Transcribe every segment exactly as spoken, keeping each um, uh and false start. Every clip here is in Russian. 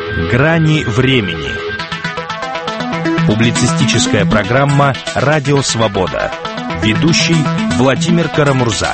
Грани времени. Публицистическая программа «Радио Свобода». Ведущий Владимир Карамурза.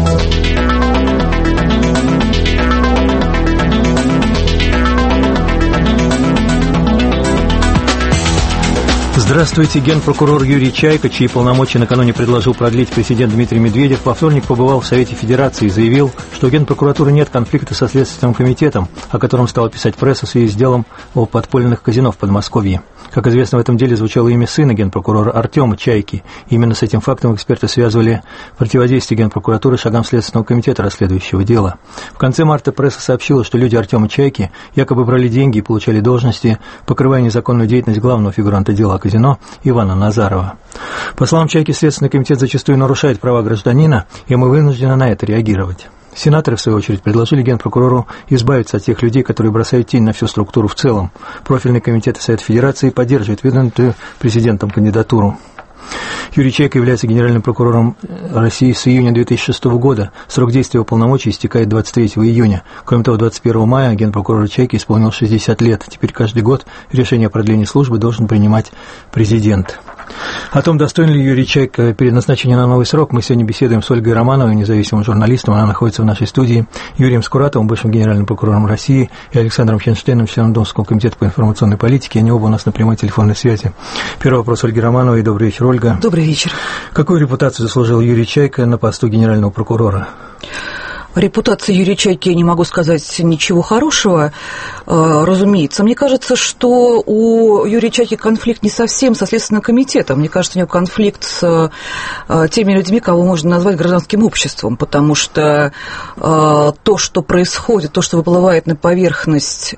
Здравствуйте. Генпрокурор Юрий Чайка, чьи полномочия накануне предложил продлить президент Дмитрий Медведев, во вторник побывал в Совете Федерации и заявил, что у Генпрокуратуры нет конфликта со Следственным комитетом, о котором стала писать пресса в связи с делом о подпольных казино в Подмосковье. Как известно, в этом деле звучало имя сына генпрокурора Артема Чайки. Именно с этим фактом эксперты связывали противодействие Генпрокуратуры шагам Следственного комитета, расследующего дело. В конце марта пресса сообщила, что люди Артема Чайки якобы брали деньги и получали должности, покрывая незаконную деятельность главного фигуранта дела о казино Ивана Назарова. По словам Чайки, Следственный комитет зачастую нарушает права гражданина, и мы вынуждены на это реагировать. Сенаторы, в свою очередь, предложили Генпрокурору избавиться от тех людей, которые бросают тень на всю структуру в целом. Профильный комитет и Совет Федерации поддерживает выдвинутую президентом кандидатуру. Юрий Чайка является генеральным прокурором России с июня две тысячи шестого года. Срок действия полномочий истекает двадцать третьего июня. Кроме того, двадцать первого мая генпрокурора Чайки исполнил шестьдесят лет. Теперь каждый год решение о продлении службы должен принимать президент. О том, достоин ли Юрий Чайка перед назначением на новый срок, мы сегодня беседуем с Ольгой Романовой, независимым журналистом. Она находится в нашей студии. Юрием Скуратовым, бывшим генеральным прокурором России, и Александром Хенштейном, членом Думского комитета по информационной политике. Они оба у нас на прямой телефонной связи. Первый вопрос Ольги Романовой. Добрый вечер, Ольга. Добрый вечер. Какую репутацию заслужил Юрий Чайка на посту генерального прокурора? Репутация Юрия Чайки, я не могу сказать ничего хорошего, разумеется. Мне кажется, что у Юрия Чайки конфликт не совсем со Следственным комитетом. Мне кажется, у него конфликт с теми людьми, кого можно назвать гражданским обществом, потому что то, что происходит, то, что выплывает на поверхность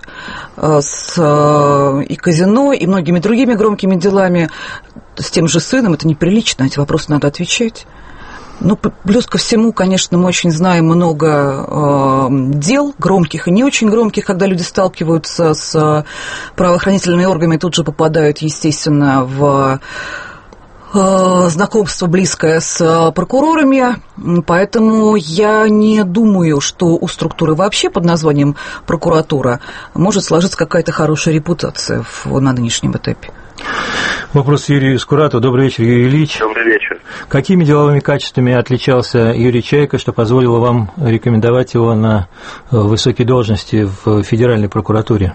с и казино, и многими другими громкими делами, с тем же сыном, это неприлично, на эти вопросы надо отвечать. Ну, плюс ко всему, конечно, мы очень знаем много э, дел, громких и не очень громких, когда люди сталкиваются с правоохранительными органами, тут же попадают, естественно, в э, знакомство близкое с прокурорами, поэтому я не думаю, что у структуры вообще под названием прокуратура может сложиться какая-то хорошая репутация в, на нынешнем этапе. Вопрос Юрию Скуратову. Добрый вечер, Юрий Ильич. Добрый вечер. Какими деловыми качествами отличался Юрий Чайка, что позволило вам рекомендовать его на высокие должности в Федеральной прокуратуре?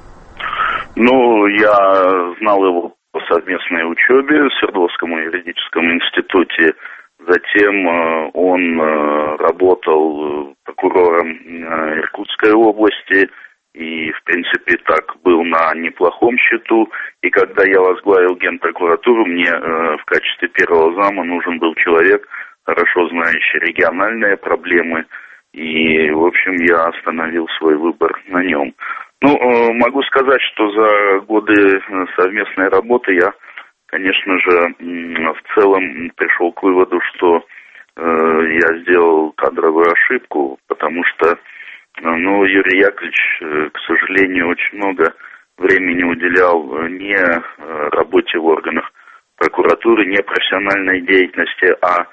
Ну, я знал его по совместной учебе в Свердловском юридическом институте. Затем он работал прокурором Иркутской области и, в принципе, так был на неплохом счету. И когда я возглавил Генпрокуратуру, мне э, в качестве первого зама нужен был человек, хорошо знающий региональные проблемы. И, в общем, я остановил свой выбор на нем. Ну, э, могу сказать, что за годы совместной работы я, конечно же, э, в целом пришел к выводу, что э, я сделал кадровую ошибку, потому что Ну, Юрий Яковлевич, к сожалению, очень много времени уделял не работе в органах прокуратуры, не профессиональной деятельности, а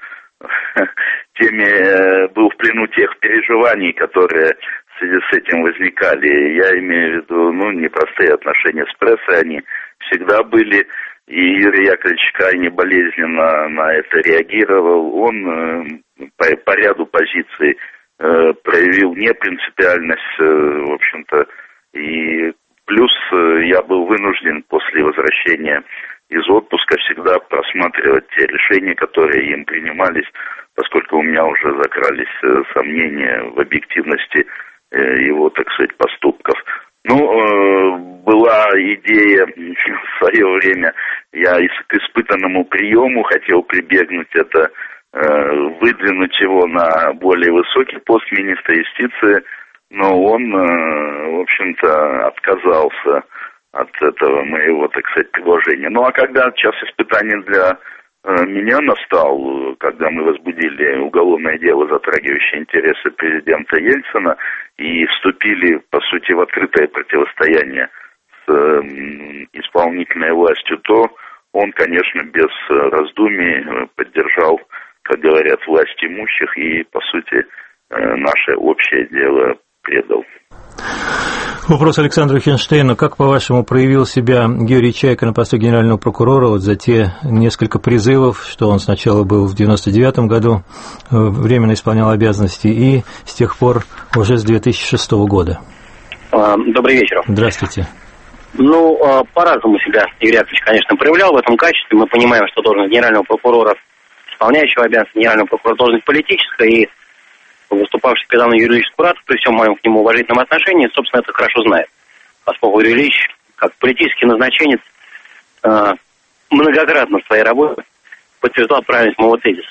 теме, был в плену тех переживаний, которые в связи с этим возникали. Я имею в виду, ну, непростые отношения с прессой, они всегда были, и Юрий Яковлевич крайне болезненно на это реагировал. Он по, по ряду позиций проявил непринципиальность, в общем-то, и плюс я был вынужден после возвращения из отпуска всегда просматривать те решения, которые им принимались, поскольку у меня уже закрались сомнения в объективности его, так сказать, поступков. Ну, была идея в свое время, я к испытанному приему хотел прибегнуть, это выдвинуть его на более высокий пост министра юстиции, но он, в общем-то, отказался от этого моего, так сказать, предложения. Ну, а когда час испытаний для меня настал, когда мы возбудили уголовное дело, затрагивающее интересы президента Ельцина, и вступили, по сути, в открытое противостояние с исполнительной властью, то он, конечно, без раздумий поддержал, как говорят, власть имущих и, по сути, наше общее дело предал. Вопрос Александру Хинштейну. Как, по-вашему, проявил себя Юрий Чайка на посту генерального прокурора вот за те несколько призывов, что он сначала был в девяносто девятом году, временно исполнял обязанности, и с тех пор уже с две тысячи шестого года? Добрый вечер. Здравствуйте. Ну, по-разному себя Юрий Яковлевич, конечно, проявлял в этом качестве. Мы понимаем, что должность генерального прокурора, исполняющего обязанности генерального прокурора, должность политическая, и выступавший передо мной Юрий Ильич Скуратов, при всем моем к нему уважительном отношении, собственно, это хорошо знает. Поскольку Юрий Ильич, как политический назначенец, многократно в своей работе подтверждал правильность моего тезиса.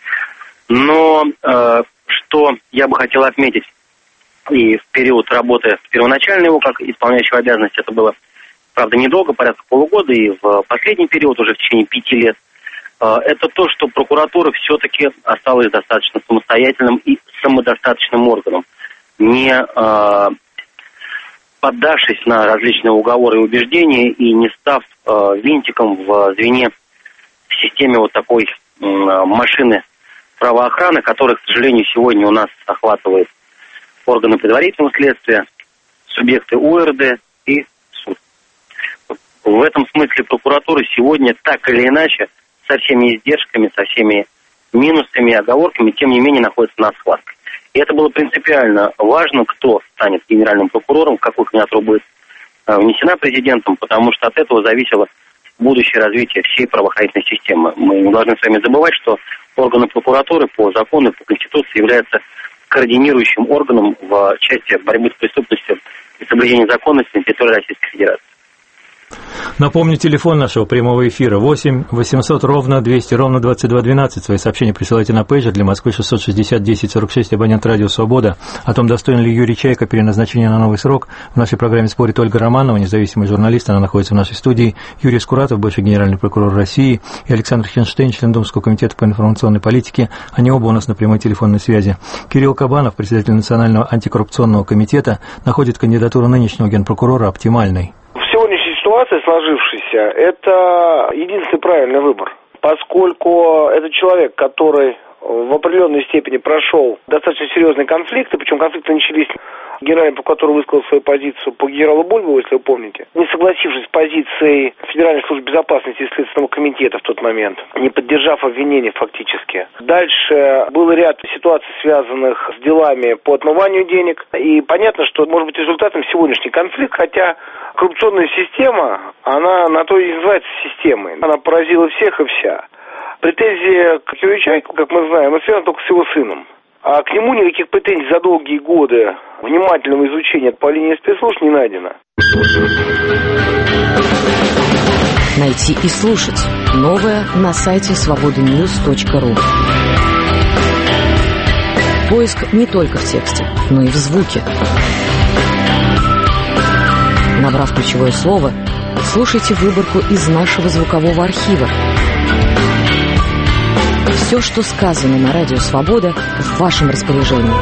Но что я бы хотел отметить, и в период работы первоначально его, как исполняющего обязанности, это было, правда, недолго, порядка полугода, и в последний период, уже в течение пяти лет, это то, что прокуратура все-таки осталась достаточно самостоятельным и самодостаточным органом, не э, поддавшись на различные уговоры и убеждения и не став э, винтиком в звене в системе вот такой э, машины правоохраны, которая, к сожалению, сегодня у нас охватывает органы предварительного следствия, субъекты УРД и суд. В этом смысле прокуратура сегодня так или иначе со всеми издержками, со всеми минусами и оговорками, тем не менее, находится на схватке. И это было принципиально важно, кто станет генеральным прокурором, в какую кандидатуру будет э, внесена президентом, потому что от этого зависело будущее развитие всей правоохранительной системы. Мы не должны с вами забывать, что органы прокуратуры по закону, по Конституции являются координирующим органом в части борьбы с преступностью и соблюдения законности на территории Российской Федерации. Напомню, телефон нашего прямого эфира восемь восемьсот ровно двести ровно двадцать два двенадцать. Свои сообщения присылайте на пейджер для Москвы шестьсот шестьдесят десять сорок шесть, абонент радио «Свобода». О том, достоин ли Юрий Чайка переназначения на новый срок, в нашей программе спорит Ольга Романова, независимый журналист. Она находится в нашей студии. Юрий Скуратов, бывший генеральный прокурор России, и Александр Хинштейн, член Думского комитета по информационной политике. Они оба у нас на прямой телефонной связи. Кирилл Кабанов, председатель Национального антикоррупционного комитета, находит кандидатуру нынешнего генпрокурора оптимальной. Ситуация сложившаяся – это единственный правильный выбор, поскольку это человек, который в определенной степени прошел достаточно серьезные конфликты, причем конфликты начались. Генеральный прокурор высказал свою позицию по генералу Бульбову, если вы помните, не согласившись с позицией Федеральной службы безопасности и Следственного комитета в тот момент, не поддержав обвинения фактически. Дальше был ряд ситуаций, связанных с делами по отмыванию денег. И понятно, что может быть результатом сегодняшний конфликт, хотя коррупционная система, она на то и называется системой. Она поразила всех и вся. Претензии к Юрию Чайку, как мы знаем, связаны только с его сыном. А к нему никаких претензий за долгие годы внимательного изучения по линии спецслужб не найдено. Найти и слушать новое на сайте свобода ньюс точка ру. Поиск не только в тексте, но и в звуке. Набрав ключевое слово, слушайте выборку из нашего звукового архива. Все, что сказано на радио «Свобода», в вашем распоряжении.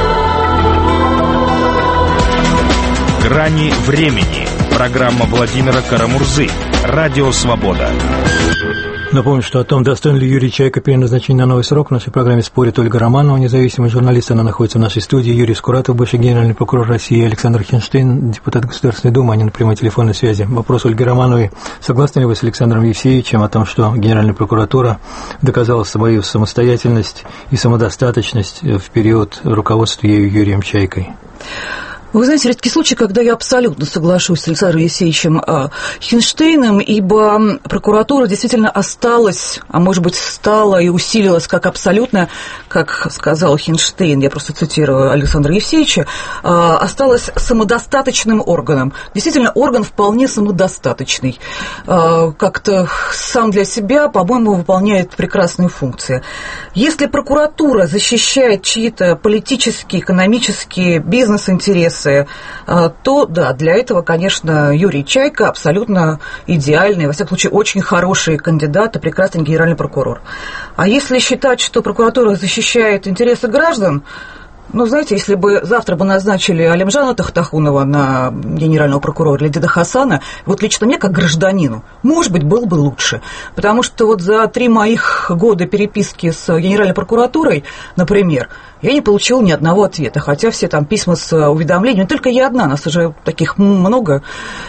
«Грани времени». Программа Владимира Карамурзы. Радио «Свобода». Напомню, что о том, достоин ли Юрий Чайка переназначения на новый срок, в нашей программе спорит Ольга Романова, независимый журналист. Она находится в нашей студии. Юрий Скуратов, бывший генеральный прокурор России, Александр Хинштейн, депутат Государственной Думы, они на прямой телефонной связи. Вопрос Ольги Романовой. Согласны ли вы с Александром Евсеевичем о том, что Генеральная прокуратура доказала свою самостоятельность и самодостаточность в период руководства ею Юрием Чайкой? Вы знаете, редкий случай, когда я абсолютно соглашусь с Александром Евсеевичем Хинштейном, ибо прокуратура действительно осталась, а может быть стала и усилилась как абсолютно, как сказал Хинштейн, я просто цитирую Александра Евсеевича, осталась самодостаточным органом. Действительно, орган вполне самодостаточный. Как-то сам для себя, по-моему, выполняет прекрасные функции. Если прокуратура защищает чьи-то политические, экономические, бизнес-интересы, то, да, для этого, конечно, Юрий Чайка абсолютно идеальный, во всяком случае, очень хороший кандидат и прекрасный генеральный прокурор. А если считать, что прокуратура защищает интересы граждан, Ну, знаете, если бы завтра бы назначили Алимжана Тахтахунова на генерального прокурора или Деда Хасана, вот лично мне, как гражданину, может быть, было бы лучше. Потому что вот за три моих года переписки с Генеральной прокуратурой, например, я не получила ни одного ответа, хотя все там письма с уведомлением, не только я одна, нас уже таких много.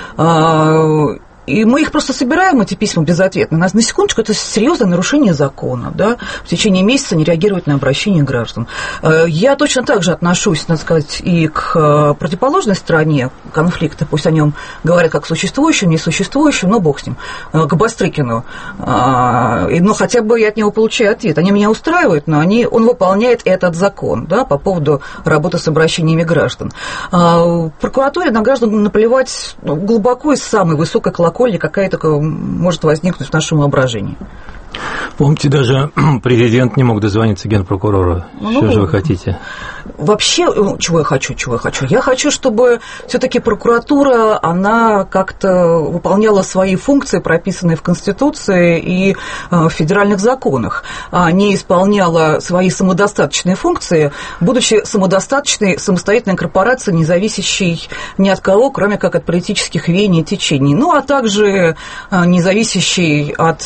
И мы их просто собираем, эти письма безответно. На, на секундочку, это серьезное нарушение закона, да, в течение месяца не реагировать на обращение граждан. Я точно так же отношусь, надо сказать, и к противоположной стороне конфликта, пусть о нем говорят как существующем, несуществующем, но бог с ним, к Бастрыкину. Но хотя бы я от него получаю ответ. Они меня устраивают, но они, он выполняет этот закон, да, по поводу работы с обращениями граждан. В прокуратуре на граждан наплевать глубоко из самой высокой колокольни, какая только может возникнуть в нашем воображении. Помните, даже президент не мог дозвониться генпрокурору. Ну, что же вы хотите? Вообще, чего я хочу, чего я хочу? Я хочу, чтобы все-таки прокуратура, она как-то выполняла свои функции, прописанные в Конституции и в федеральных законах, а не исполняла свои самодостаточные функции, будучи самодостаточной, самостоятельной корпорацией, не зависящей ни от кого, кроме как от политических веяний и течений. Ну, а также не зависящей от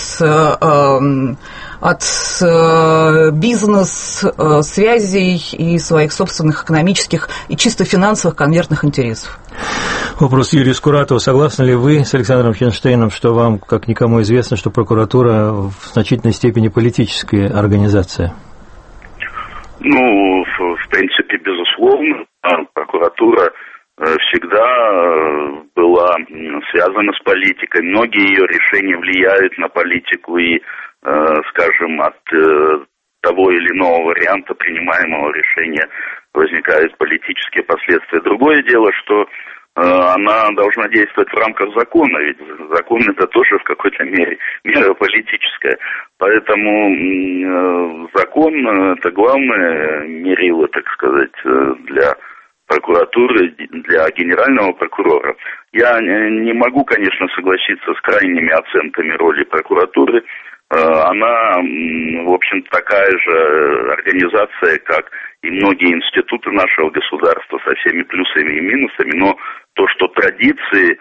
от бизнес-связей и своих собственных экономических и чисто финансовых конвертных интересов. Вопрос Юрию Скуратову. Согласны ли вы с Александром Финштейном, что вам, как никому известно, что прокуратура в значительной степени политическая организация? Ну, в принципе, безусловно, прокуратура всегда была связана с политикой. Многие ее решения влияют на политику и, скажем, от того или иного варианта принимаемого решения возникают политические последствия. Другое дело, что она должна действовать в рамках закона, ведь закон это тоже в какой-то мере мера политическая. Поэтому закон это главное мерило, так сказать, для прокуратуры, для генерального прокурора. Я не могу, конечно, согласиться с крайними оценками роли прокуратуры. Она, в общем-то, такая же организация, как и многие институты нашего государства, со всеми плюсами и минусами, но то, что традиции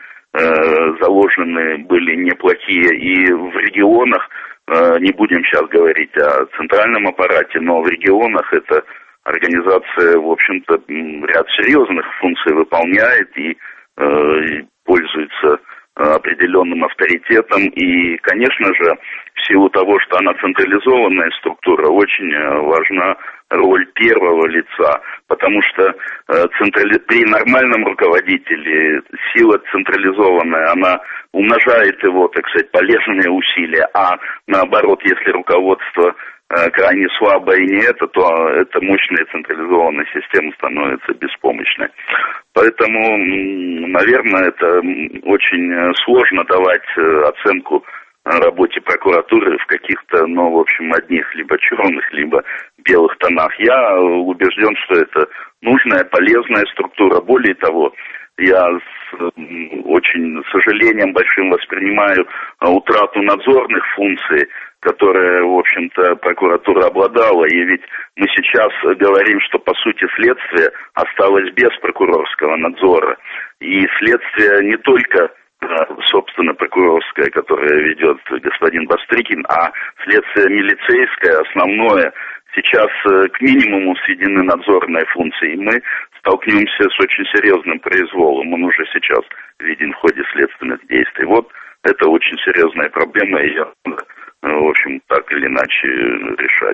заложены были неплохие и в регионах, не будем сейчас говорить о центральном аппарате, но в регионах это организация, в общем-то, ряд серьезных функций выполняет и э, пользуется определенным авторитетом. И, конечно же, в силу того, что она централизованная структура, очень важна роль первого лица, потому что э, централи... при нормальном руководителе сила централизованная, она умножает его, так сказать, полезные усилия, а наоборот, если руководство крайне слабо и не это, то эта мощная централизованная система становится беспомощной. Поэтому, наверное, это очень сложно давать оценку работе прокуратуры в каких-то, ну, в общем, одних либо черных, либо белых тонах. Я убежден, что это нужная, полезная структура. Более того, я с очень сожалением большим воспринимаю утрату надзорных функций, которая, в общем-то, прокуратура обладала. И ведь мы сейчас говорим, что, по сути, следствие осталось без прокурорского надзора. И следствие не только, собственно, прокурорское, которое ведет господин Бастрыкин, а следствие милицейское, основное, сейчас к минимуму сведены надзорные функции. И мы столкнемся с очень серьезным произволом. Он уже сейчас виден в ходе следственных действий. Вот это очень серьезная проблема, и ее надо, в общем, так или иначе решать.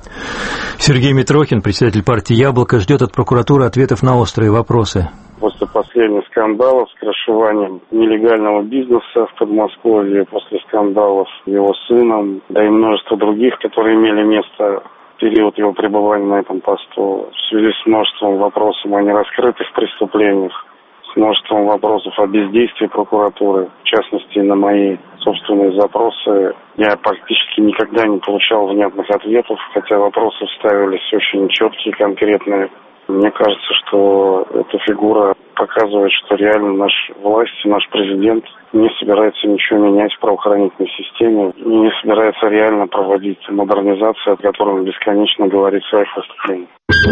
Сергей Митрохин, председатель партии «Яблоко», ждет от прокуратуры ответов на острые вопросы. После последних скандалов с крышеванием нелегального бизнеса в Подмосковье, после скандалов с его сыном, да и множество других, которые имели место в период его пребывания на этом посту, в связи с множеством вопросов о нераскрытых преступлениях, с множеством вопросов о бездействии прокуратуры, в частности, на мои собственные запросы, я практически никогда не получал внятных ответов, хотя вопросы ставились очень четкие, конкретные. Мне кажется, что эта фигура показывает, что реально наша власть, наш президент не собирается ничего менять в правоохранительной системе, не собирается реально проводить модернизацию, о которой он бесконечно говорит в своих выступлениях.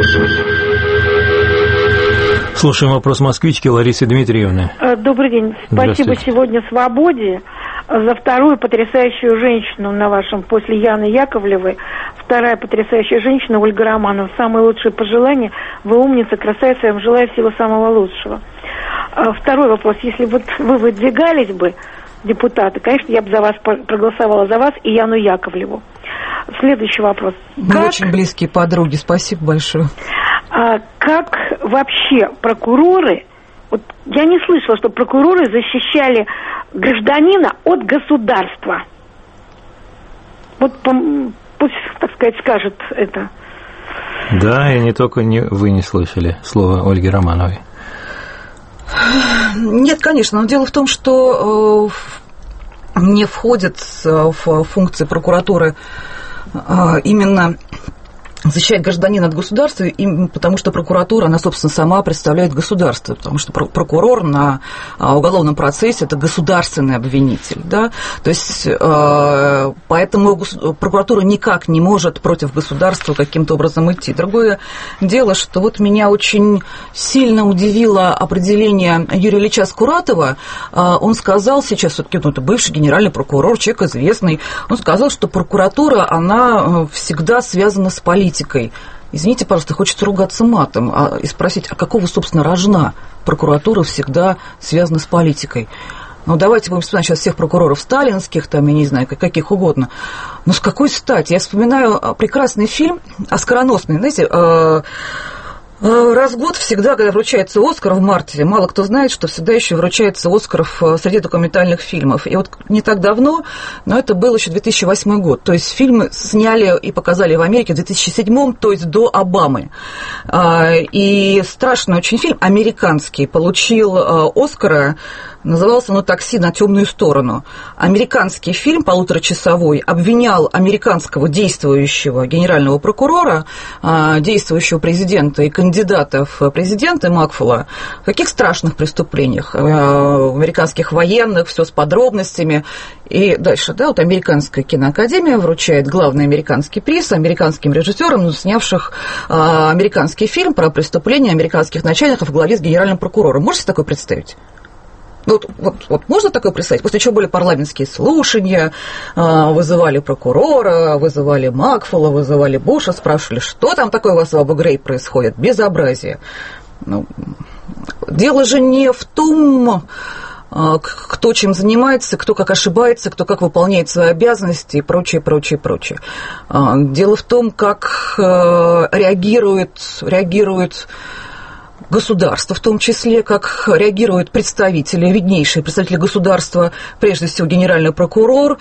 Слушаем вопрос москвички Ларисы Дмитриевны. Добрый день. Спасибо сегодня «Свободе» за вторую потрясающую женщину на вашем, после Яны Яковлевой. Вторая потрясающая женщина Ольга Романова. Самые лучшие пожелания. Вы умница, красавица. Я вам желаю всего самого лучшего. Второй вопрос. Если вот вы выдвигались бы, депутаты, конечно, я бы за вас проголосовала за вас и Яну Яковлеву. Следующий вопрос. Мы как... очень близкие подруги. Спасибо большое. А, как вообще прокуроры... Вот я не слышала, что прокуроры защищали гражданина от государства. Вот пусть, так сказать, скажет это. Да, и не только не, вы не слышали слова Ольги Романовой. Нет, конечно, но дело в том, что э, не входит в функции прокуратуры э, именно защищать гражданина от государства, потому что прокуратура, она, собственно, сама представляет государство, потому что прокурор на уголовном процессе – это государственный обвинитель, да, то есть поэтому прокуратура никак не может против государства каким-то образом идти. Другое дело, что вот меня очень сильно удивило определение Юрия Ильича Скуратова. Он сказал сейчас, все-таки, ну, это бывший генеральный прокурор, человек известный, он сказал, что прокуратура, она всегда связана с политикой. Извините, пожалуйста, хочется ругаться матом а, и спросить, а какого, собственно, рожна прокуратура всегда связана с политикой? Ну, давайте будем вспоминать сейчас всех прокуроров сталинских, там, я не знаю, каких угодно. Но с какой стати? Я вспоминаю прекрасный фильм, оскароносный, знаете, раз в год всегда, когда вручается «Оскар» в марте, мало кто знает, что всегда еще вручается «Оскар» среди документальных фильмов. И вот не так давно, но это был еще две тысячи восьмой год, то есть фильмы сняли и показали в Америке в две тысячи седьмом, то есть до Обамы. И страшный очень фильм, американский, получил «Оскара», назывался он «Такси на темную сторону». Американский фильм, полуторачасовой, обвинял американского действующего генерального прокурора, действующего президента и кандидата в президенты Макфула в каких страшных преступлениях. Американских военных, все с подробностями. И дальше, да, вот Американская киноакадемия вручает главный американский приз американским режиссерам, снявших американский фильм про преступления американских начальников в главе с генеральным прокурором. Можете такое представить? Вот, вот, вот можно такое представить? После чего были парламентские слушания, вызывали прокурора, вызывали Макфула, вызывали Буша, спрашивали, что там такое у вас в Абу-Грейб происходит? Безобразие. Ну, дело же не в том, кто чем занимается, кто как ошибается, кто как выполняет свои обязанности и прочее, прочее, прочее. Дело в том, как реагирует, реагирует государство, в том числе, как реагируют представители, виднейшие представители государства, прежде всего генеральный прокурор,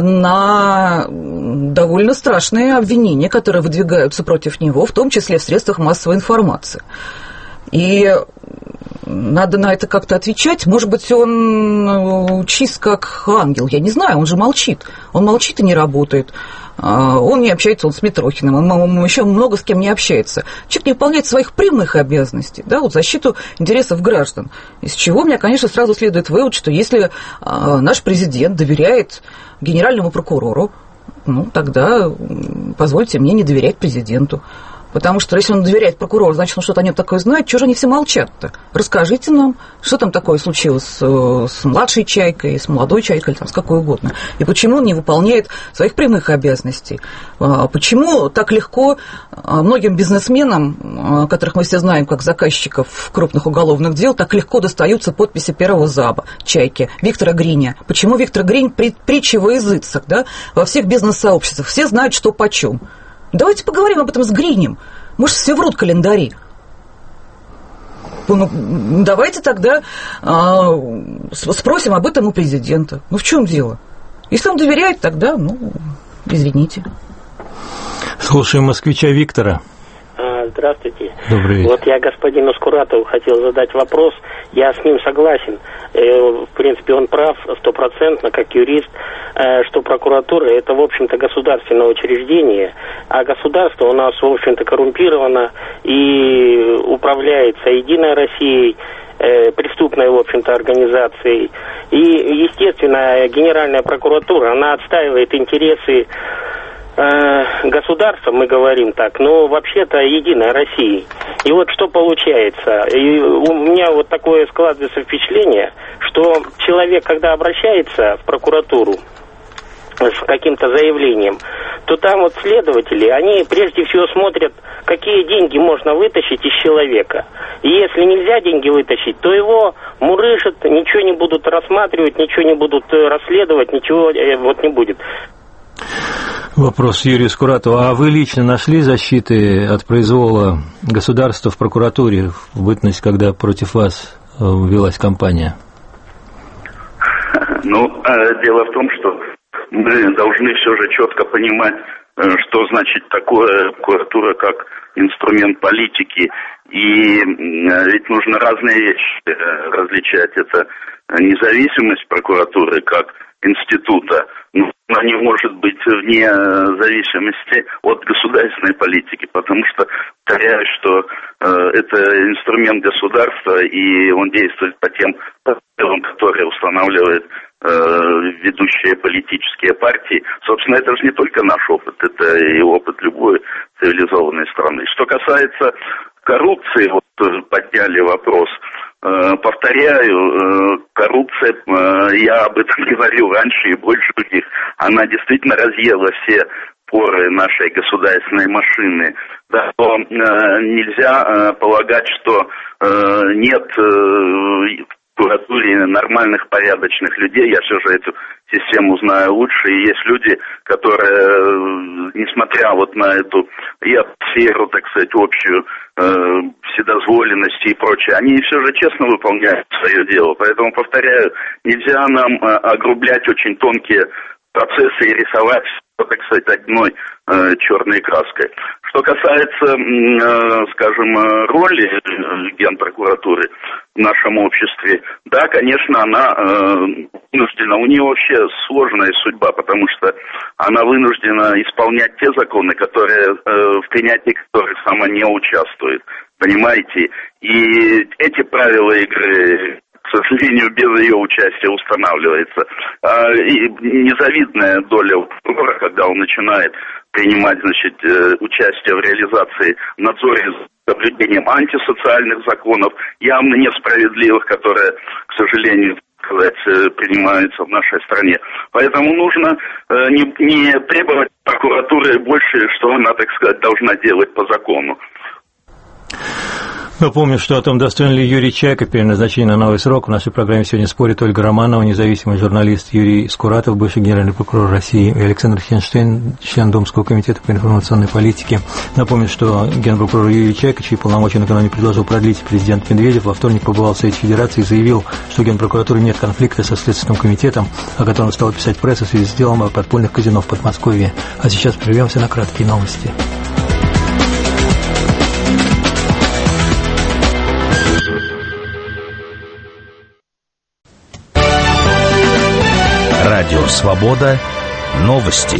на довольно страшные обвинения, которые выдвигаются против него, в том числе в средствах массовой информации. И надо на это как-то отвечать. Может быть, он чист как ангел, я не знаю, он же молчит. Он молчит и не работает. Он не общается он с Митрохиным, он еще много с кем не общается. Человек не выполняет своих прямых обязанностей, да, вот защиту интересов граждан. Из чего у меня, конечно, сразу следует вывод, что если наш президент доверяет генеральному прокурору, ну, тогда позвольте мне не доверять президенту. Потому что если он доверяет прокурору, значит, он что-то о нем такое знает. Чего же они все молчат-то? Расскажите нам, что там такое случилось с, с младшей Чайкой, с молодой Чайкой, или там, с какой угодно. И почему он не выполняет своих прямых обязанностей? Почему так легко многим бизнесменам, которых мы все знаем как заказчиков крупных уголовных дел, так легко достаются подписи первого заба Чайки, Виктора Гриня? Почему Виктор Гринь притча во языцах, да, во всех бизнес-сообществах? Все знают, что почем. Давайте поговорим об этом с Гринем. Может, все врут календари. Ну, давайте тогда а, спросим об этом у президента. Ну, в чем дело? Если он доверяет, тогда, ну, извините. Слушаем москвича Виктора. Да, здравствуйте. Добрый вечер. Вот я господину Скуратову хотел задать вопрос. Я с ним согласен. В принципе, он прав стопроцентно, как юрист, что прокуратура – это, в общем-то, государственное учреждение, а государство у нас, в общем-то, коррумпировано и управляется Единой Россией, преступной, в общем-то, организацией. И, естественно, Генеральная прокуратура, она отстаивает интересы государства, мы говорим так, но вообще-то Единой России. И вот что получается. И у меня вот такое складывается впечатление, что человек, когда обращается в прокуратуру с каким-то заявлением, то там вот следователи, они прежде всего смотрят, какие деньги можно вытащить из человека. И если нельзя деньги вытащить, то его мурыжат, ничего не будут рассматривать, ничего не будут расследовать, ничего вот не будет. Вопрос Юрию Скуратову. А вы лично нашли защиты от произвола государства в прокуратуре в бытность, когда против вас велась кампания? Ну, дело в том, что мы должны все же четко понимать, что значит такое прокуратура, как инструмент политики. И ведь нужно разные вещи различать. Это независимость прокуратуры как института, но она не может быть вне зависимости от государственной политики, потому что, повторяю, что э, это инструмент государства, и он действует по тем правилам, которые устанавливает э, ведущие политические партии. Собственно, это же не только наш опыт, это и опыт любой цивилизованной страны. Что касается коррупции, вот подняли вопрос. Повторяю, коррупция, я об этом говорил раньше и больше других, она действительно разъела все поры нашей государственной машины. Да, то нельзя полагать, что нет в прокуратуре нормальных, порядочных людей. Я все же эту систему знаю лучше. И есть люди, которые, несмотря вот на эту и атмосферу, так сказать, общую, э, вседозволенности и прочее, они все же честно выполняют свое дело. Поэтому, повторяю, нельзя нам э, огрублять очень тонкие процессы и рисовать, так сказать, одной э, черной краской. Что касается, э, скажем, роли Генпрокуратуры в нашем обществе, да, конечно, она э, вынуждена, у нее вообще сложная судьба, потому что она вынуждена исполнять те законы, которые, э, в принятии которых сама не участвует, понимаете? И эти правила игры, к сожалению, без ее участия устанавливается. А, и незавидная доля прокурора, когда он начинает принимать, значит, участие в реализации надзора за соблюдением антисоциальных законов, явно несправедливых, которые, к сожалению, сказать, принимаются в нашей стране. Поэтому нужно не, не требовать прокуратуры больше, что она, так сказать, должна делать по закону. Напомню, что о том, достоин ли Юрий Чайка переназначения на новый срок, в нашей программе сегодня спорит Ольга Романова, независимый журналист Юрий Скуратов, бывший генеральный прокурор России, и Александр Хенштейн, член Думского комитета по информационной политике. Напомню, что генпрокурор Юрий Чайка, чьи полномочия накануне предложил продлить президент Медведев, во вторник побывал в Совете Федерации и заявил, что у Генпрокуратуры нет конфликта со Следственным комитетом, о котором стала писать пресса в связи с делом о подпольных казино в Подмосковье. А сейчас прервемся на краткие новости. Радио «Свобода». Новости.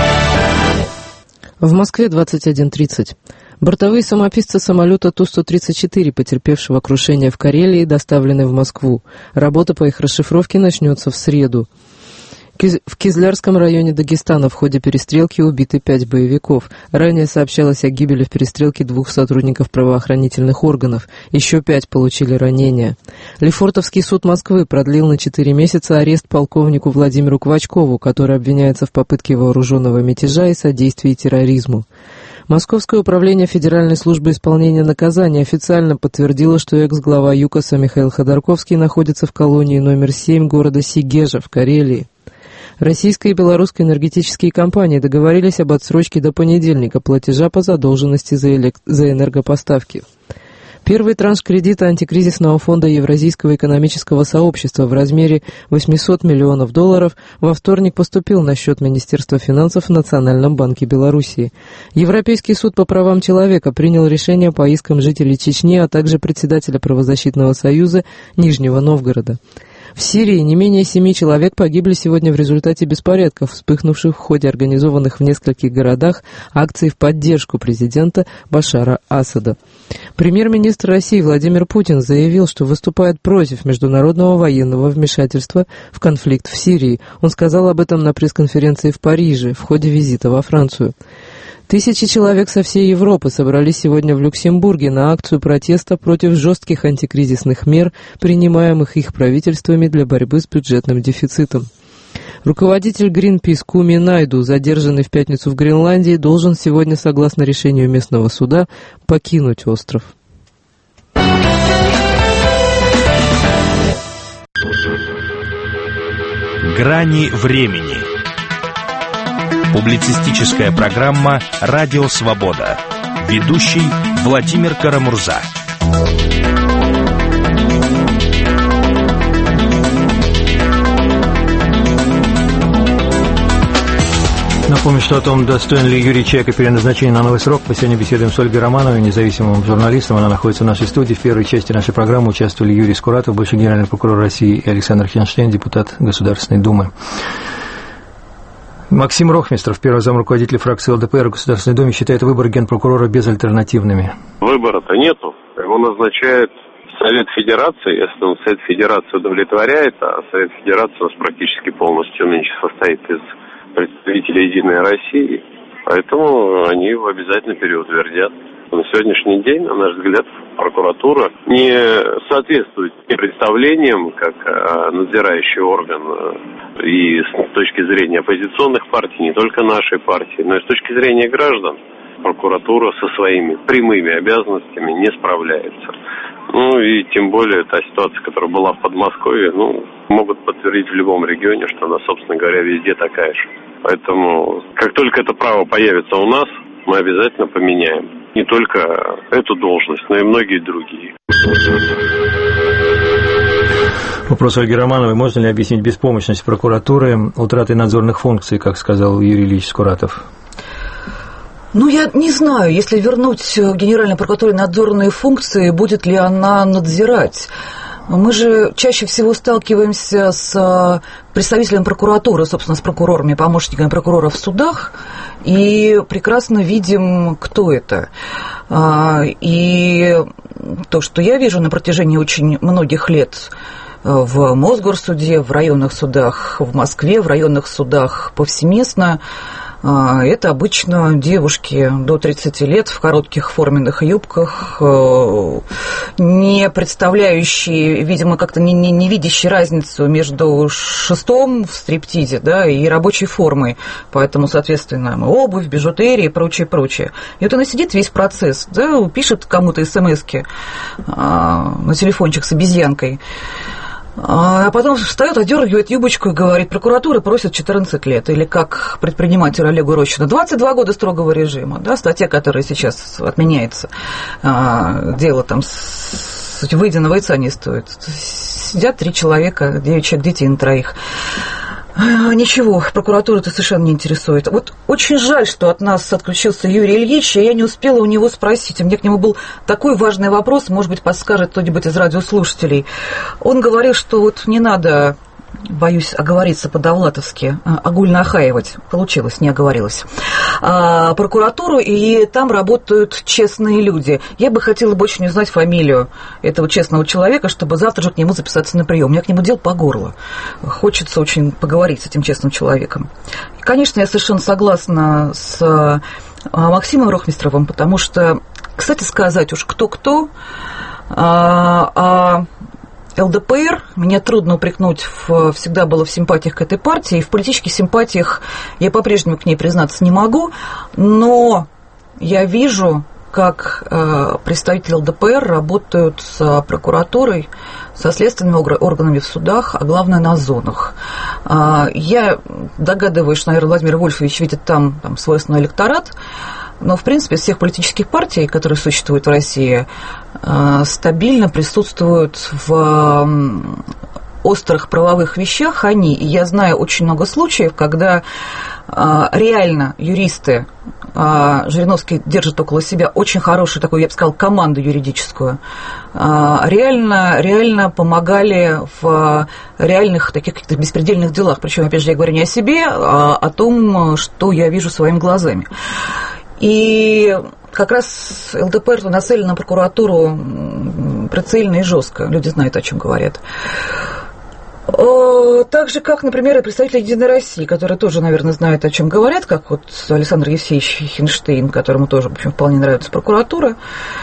В Москве двадцать один тридцать. Бортовые самописцы самолета Ту сто тридцать четыре, потерпевшего крушение в Карелии, доставлены в Москву. Работа по их расшифровке начнется в среду. В Кизлярском районе Дагестана в ходе перестрелки убиты пять боевиков. Ранее сообщалось о гибели в перестрелке двух сотрудников правоохранительных органов. Еще пять получили ранения. Лефортовский суд Москвы продлил на четыре месяца арест полковнику Владимиру Квачкову, который обвиняется в попытке вооруженного мятежа и содействии терроризму. Московское управление Федеральной службы исполнения наказаний официально подтвердило, что экс-глава ЮКОСа Михаил Ходорковский находится в колонии номер семь города Сигежа в Карелии. Российская и белорусская энергетические компании договорились об отсрочке до понедельника платежа по задолженности за, элек... за энергопоставки. Первый транш кредита антикризисного фонда Евразийского экономического сообщества в размере восемьсот миллионов долларов во вторник поступил на счет Министерства финансов в Национальном банке Белоруссии. Европейский суд по правам человека принял решение по искам жителей Чечни, а также председателя правозащитного союза Нижнего Новгорода. В Сирии не менее семи человек погибли сегодня в результате беспорядков, вспыхнувших в ходе организованных в нескольких городах акций в поддержку президента Башара Асада. Премьер-министр России Владимир Путин заявил, что выступает против международного военного вмешательства в конфликт в Сирии. Он сказал об этом на пресс-конференции в Париже в ходе визита во Францию. Тысячи человек со всей Европы собрались сегодня в Люксембурге на акцию протеста против жестких антикризисных мер, принимаемых их правительствами для борьбы с бюджетным дефицитом. Руководитель Greenpeace Куми Найду, задержанный в пятницу в Гренландии, должен сегодня, согласно решению местного суда, покинуть остров. Грани времени. Публицистическая программа «Радио Свобода». Ведущий Владимир Карамурза. Напомню, что о том, достоин ли Юрий Чайка переназначения на новый срок, мы сегодня беседуем с Ольгой Романовой, независимым журналистом. Она находится в нашей студии. В первой части нашей программы участвовали Юрий Скуратов, бывший генеральный прокурор России, и Александр Хенштейн, депутат Государственной Думы. Максим Рохмистров, первый замруководителя фракции ЛДПР в Государственной Думе, считает выборы генпрокурора безальтернативными. Выбора-то нету. Его назначает Совет Федерации. Если он Совет Федерации удовлетворяет, а Совет Федерации у нас практически полностью нынче состоит из представителей «Единой России», поэтому они в обязательный период утвердят. На сегодняшний день, на наш взгляд, прокуратура не соответствует тем представлениям, как надзирающий орган, и с точки зрения оппозиционных партий, не только нашей партии, но и с точки зрения граждан, прокуратура со своими прямыми обязанностями не справляется. Ну и тем более та ситуация, которая была в Подмосковье, ну, могут подтвердить в любом регионе, что она, собственно говоря, везде такая же. Поэтому, как только это право появится у нас, мы обязательно поменяем не только эту должность, но и многие другие. Вопрос Ольги Романовой. Можно ли объяснить беспомощность прокуратуры утратой надзорных функций, как сказал Юрий Ильич Скуратов? Ну, я не знаю, если вернуть Генеральной прокуратуре надзорные функции, будет ли она надзирать. Мы же чаще всего сталкиваемся с представителем прокуратуры, собственно, с прокурорами, помощниками прокурора в судах, и прекрасно видим, кто это. И то, что я вижу на протяжении очень многих лет в Мосгорсуде, в районных судах в Москве, в районных судах повсеместно, это обычно девушки до тридцати лет в коротких форменных юбках, не представляющие, видимо, как-то не, не, не видящие разницу между шестом в стриптизе, да, и рабочей формой. Поэтому, соответственно, обувь, бижутерия и прочее, прочее. И вот она сидит весь процесс, да, пишет кому-то смс-ки на телефончик с обезьянкой. А потом встает, одергивает юбочку и говорит: прокуратура просит четырнадцать лет. Или как предпринимателю Олегу Рощину: двадцать два года строгого режима. Да, статья, которая сейчас отменяется. А, дело там, выеденного яйца не стоит. Сидят три человека, девять человек, детей на троих. Ничего, прокуратура это совершенно не интересует. Вот очень жаль, что от нас отключился Юрий Ильич, и я не успела у него спросить. У меня к нему был такой важный вопрос, может быть, подскажет кто-нибудь из радиослушателей. Он говорил, что вот не надо, боюсь оговориться по-довлатовски, огульно охаивать. Получилось, не оговорилась. А, прокуратуру, и там работают честные люди. Я бы хотела бы очень узнать фамилию этого честного человека, чтобы завтра же к нему записаться на прием. У меня к нему дел по горло. Хочется очень поговорить с этим честным человеком. И, конечно, я совершенно согласна с Максимом Рохмистровым, потому что, кстати сказать, уж кто-кто, а, а ЛДПР, меня трудно упрекнуть, в, всегда было в симпатиях к этой партии, и в политических симпатиях я по-прежнему к ней признаться не могу, но я вижу, как э, представители ЛДПР работают с прокуратурой, со следственными органами в судах, а главное на зонах. Э, я догадываюсь, что, наверное, Владимир Вольфович видит там, там свой основной электорат, но, в принципе, из всех политических партий, которые существуют в России, стабильно присутствуют в острых правовых вещах они. И я знаю очень много случаев, когда реально юристы, Жириновский держит около себя очень хорошую такую, я бы сказала, команду юридическую, реально, реально помогали в реальных таких каких-то беспредельных делах. Причем, опять же, я говорю не о себе, а о том, что я вижу своими глазами. И как раз ЛДПР нацелен на прокуратуру прицельно и жестко. Люди знают, о чем говорят. Так же, как, например, и представители «Единой России», которые тоже, наверное, знают, о чем говорят, как вот Александр Евсеевич Хинштейн, которому тоже, в общем, вполне нравится прокуратура.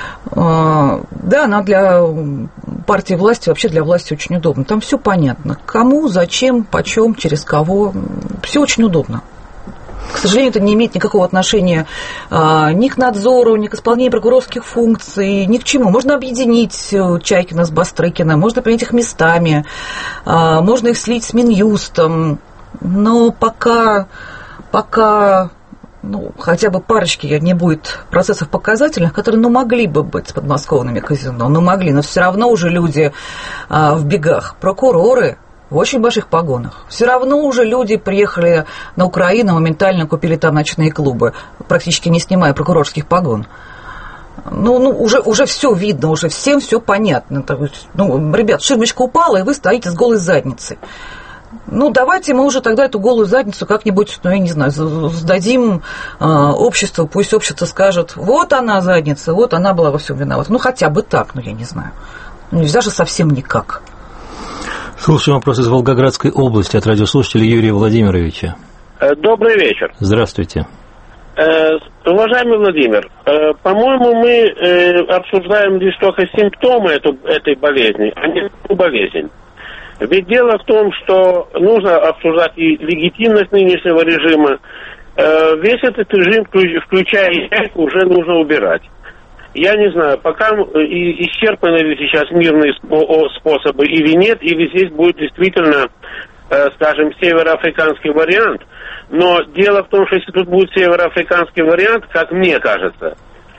Да, она для партии власти, вообще для власти очень удобна. Там все понятно. Кому, зачем, почем, через кого. Все очень удобно. К сожалению, это не имеет никакого отношения а, ни к надзору, ни к исполнению прокурорских функций, ни к чему. Можно объединить Чайкина с Бастрыкиным, можно принять их местами, а, можно их слить с Минюстом, но пока, пока ну, хотя бы парочки не будет процессов показательных, которые ну, могли бы быть с подмосковными казино, ну могли, но все равно уже люди а, в бегах, прокуроры, в очень больших погонах. Все равно уже люди приехали на Украину, моментально купили там ночные клубы, практически не снимая прокурорских погон. Ну, ну уже, уже все видно, уже всем все понятно. Ну, ребят, ширмочка упала, и вы стоите с голой задницей. Ну, давайте мы уже тогда эту голую задницу как-нибудь, ну, я не знаю, сдадим э, обществу, пусть общество скажет, вот она задница, вот она была во всем виновата. Ну, хотя бы так, ну, я не знаю. Ну, нельзя же совсем никак. Слушаем вопрос из Волгоградской области от радиослушателя Юрия Владимировича. Добрый вечер. Здравствуйте. Э, уважаемый Владимир, э, по-моему, мы э, обсуждаем лишь только симптомы эту, этой болезни, а не саму болезнь. Ведь дело в том, что нужно обсуждать и легитимность нынешнего режима. Э, весь этот режим, включая яйку, уже нужно убирать. Я не знаю, пока исчерпаны ли сейчас мирные способы или нет, или здесь будет действительно, скажем, североафриканский вариант. Но дело в том, что если тут будет североафриканский вариант, как мне кажется,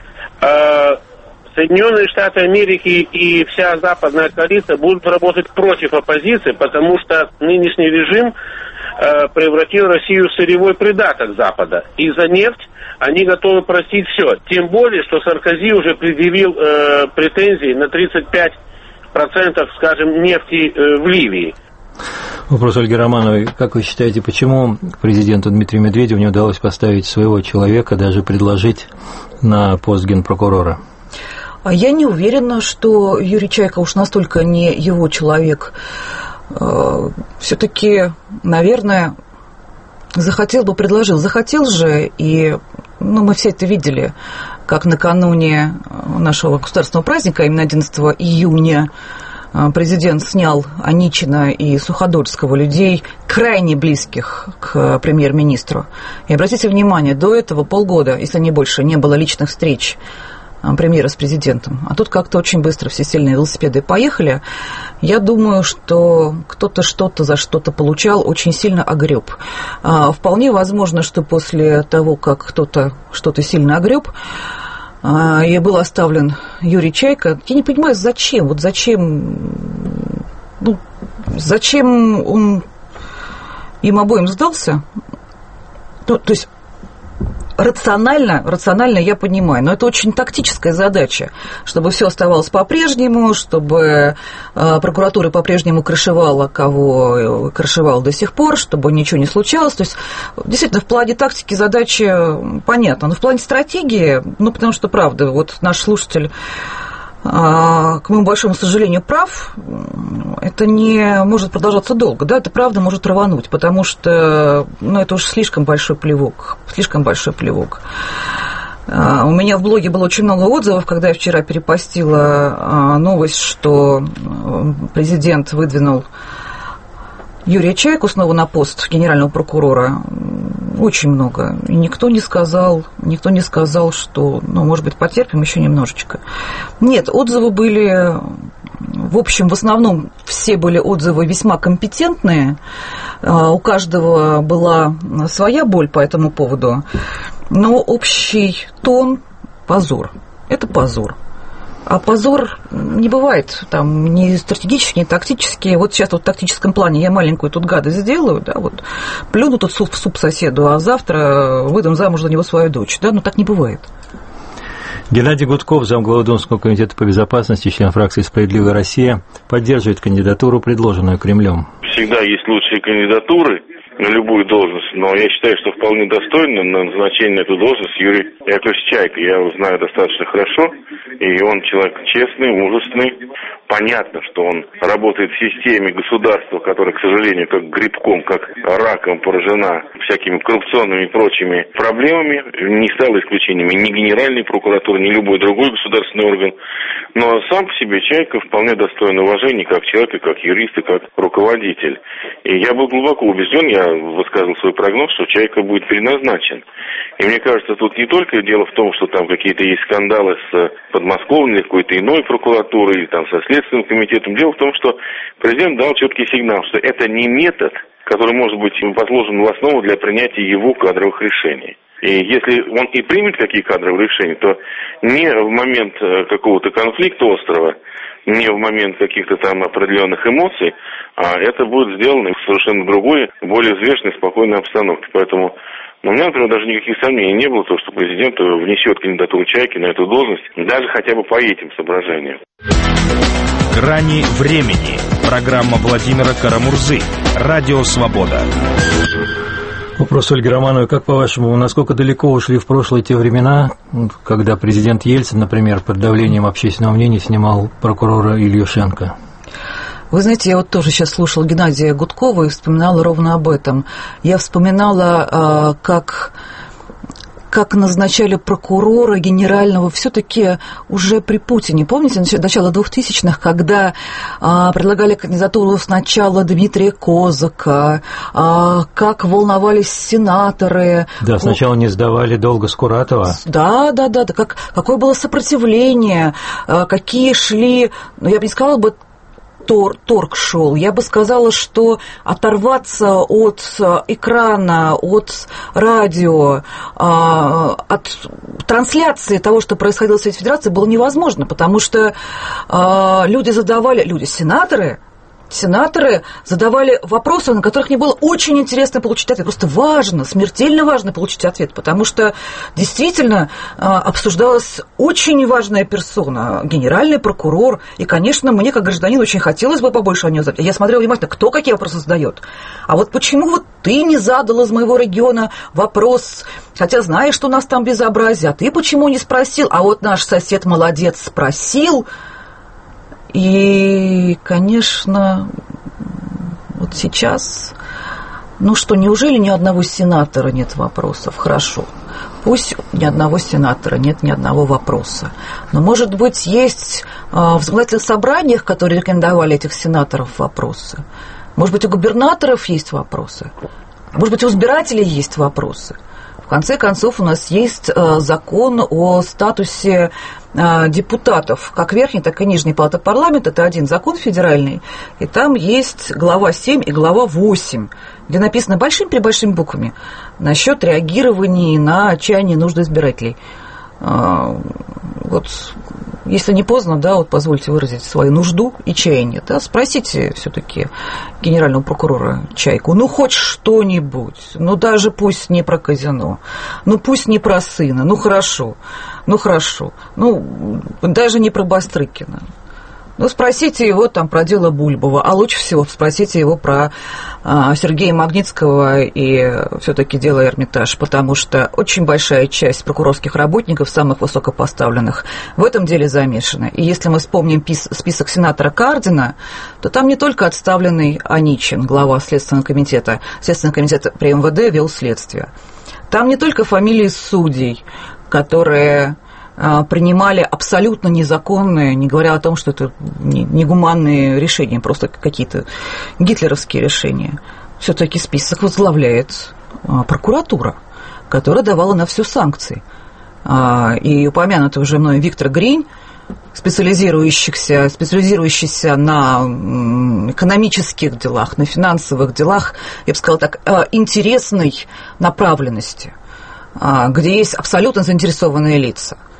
Соединенные Штаты Америки и вся западная коалиция будут работать против оппозиции, потому что нынешний режим превратил Россию в сырьевой придаток Запада. И за нефть они готовы простить все. Тем более, что Саркози уже предъявил э, претензии на тридцать пять процентов, скажем, нефти э, в Ливии. Вопрос Ольги Романовой. Как вы считаете, почему президенту Дмитрию Медведеву не удалось поставить своего человека, даже предложить на пост генпрокурора? Я не уверена, что Юрий Чайка уж настолько не его человек. Все-таки, наверное, захотел бы, предложил. Захотел же, и ну, мы все это видели, как накануне нашего государственного праздника, именно одиннадцатого июня, президент снял Аничина и Суходольского, людей, крайне близких к премьер-министру. И обратите внимание, до этого полгода, если не больше, не было личных встреч премьера с президентом. А тут как-то очень быстро все сильные велосипеды поехали. Я думаю, что кто-то что-то за что-то получал, очень сильно огреб. Вполне возможно, что после того, как кто-то что-то сильно огреб, и был оставлен Юрий Чайка, я не понимаю, зачем? Вот зачем, ну, зачем он им обоим сдался? Ну, то есть Рационально, рационально я понимаю, но это очень тактическая задача, чтобы все оставалось по-прежнему, чтобы э, прокуратура по-прежнему крышевала, кого крышевала до сих пор, чтобы ничего не случалось. То есть, действительно, в плане тактики задача понятна, но в плане стратегии, ну, потому что, правда, вот наш слушатель, э, к моему большому сожалению, прав, это не может продолжаться долго, да, это правда может рвануть, потому что, ну, это уж слишком большой плевок, слишком большой плевок. У меня в блоге было очень много отзывов, когда я вчера перепостила новость, что президент выдвинул Юрия Чайку снова на пост генерального прокурора. Очень много. И никто не сказал, никто не сказал, что, ну, может быть, потерпим еще немножечко. Нет, отзывы были, в общем, в основном все были отзывы весьма компетентные. У каждого была своя боль по этому поводу. Но общий тон – позор. Это позор. А позор не бывает там ни стратегический, ни тактический. Вот сейчас вот в тактическом плане я маленькую тут гадость сделаю, да, вот плюну тут суп, суп соседу, а завтра выдам замуж за него свою дочь, да, но так не бывает. Геннадий Гудков, замглавы Думского комитета по безопасности, член фракции «Справедливая Россия», поддерживает кандидатуру, предложенную Кремлем. Всегда есть лучшие кандидатуры на любую должность, но я считаю, что вполне достойно на назначение на эту должность Юрий Яковлевич Чайка. Я его знаю достаточно хорошо, и он человек честный, мужественный. Понятно, что он работает в системе государства, которая, к сожалению, как грибком, как раком поражена всякими коррупционными и прочими проблемами. Не стало исключениями ни Генеральной прокуратуры, ни любой другой государственный орган. Но сам по себе Чайка вполне достоин уважения как человек, и как юрист, и как руководитель. И я был глубоко убежден, я высказывал свой прогноз, что Чайка будет переназначен. И мне кажется, тут не только дело в том, что там какие-то есть скандалы с подмосковной или какой-то иной прокуратурой, или там со Следственным комитетом. Дело в том, что президент дал четкий сигнал, что это не метод, который может быть возложен в основу для принятия его кадровых решений. И если он и примет какие кадровые решения, то не в момент какого-то конфликта острого, не в момент каких-то там определенных эмоций, а это будет сделано в совершенно другой, более взвешенной, спокойной обстановке. Поэтому у меня, например, даже никаких сомнений не было, то, что президент внесет кандидатуру Чайки на эту должность, даже хотя бы по этим соображениям. «Грани времени». Программа Владимира Карамурзы. Радио «Свобода». Вопрос Ольги Романовой. Как, по-вашему, насколько далеко ушли в прошлое те времена, когда президент Ельцин, например, под давлением общественного мнения снимал прокурора Ильюшенко? Вы знаете, я вот тоже сейчас слушала Геннадия Гудкова и вспоминала ровно об этом. Я вспоминала, как, как назначали прокурора генерального все-таки уже при Путине. Помните, начало двухтысячных, когда предлагали кандидатуру сначала Дмитрия Козака, как волновались сенаторы. Да, сначала не сдавали долго Скуратова. Да, да, да, да. Как, какое было сопротивление, какие шли, ну, я бы не сказала бы, Тор, торг шел. Я бы сказала, что оторваться от экрана, от радио, от трансляции того, что происходило в Совете Федерации, было невозможно, потому что люди задавали, люди, сенаторы, Сенаторы задавали вопросы, на которых мне было очень интересно получить ответ. Просто важно, смертельно важно получить ответ, потому что действительно обсуждалась очень важная персона, генеральный прокурор. И, конечно, мне, как гражданин, очень хотелось бы побольше о нее знать. Я смотрела внимательно, кто какие вопросы задает. А вот почему вот ты не задал из моего региона вопрос, хотя знаешь, что у нас там безобразие, а ты почему не спросил? А вот наш сосед молодец спросил. И, конечно, вот сейчас, ну что, неужели ни одного сенатора нет вопросов? Хорошо, пусть ни одного сенатора нет ни одного вопроса. Но, может быть, есть в законодательных собраниях, которые рекомендовали этих сенаторов, вопросы. Может быть, у губернаторов есть вопросы. Может быть, у избирателей есть вопросы. В конце концов, у нас есть закон о статусе депутатов, как верхней, так и нижней палаты парламента. Это один закон федеральный, и там есть глава семь и глава восемь, где написано большими-пребольшими буквами насчет реагирования на отчаяние и нужды избирателей. Вот, если не поздно, да, вот позвольте выразить свою нужду и чаяние, да, спросите все-таки генерального прокурора Чайку, ну, хоть что-нибудь, ну, даже пусть не про казино, ну, пусть не про сына, ну, хорошо, ну, хорошо, ну, даже не про Бастрыкина. Ну, спросите его там про дело Бульбова, а лучше всего спросите его про а, Сергея Магнитского и все-таки дело Эрмитаж, потому что очень большая часть прокурорских работников, самых высокопоставленных, в этом деле замешана. И если мы вспомним пис- список сенатора Кардина, то там не только отставленный Аничин, глава Следственного комитета, Следственный комитет при эм вэ дэ вел следствие. Там не только фамилии судей, которые принимали абсолютно незаконные, не говоря о том, что это негуманные решения, просто какие-то гитлеровские решения. Все-таки список возглавляет прокуратура, которая давала на все санкции. И упомянутый уже мной Виктор Гринь, специализирующийся, специализирующийся на экономических делах, на финансовых делах, я бы сказала так, интересной направленности, где есть абсолютно заинтересованные лица.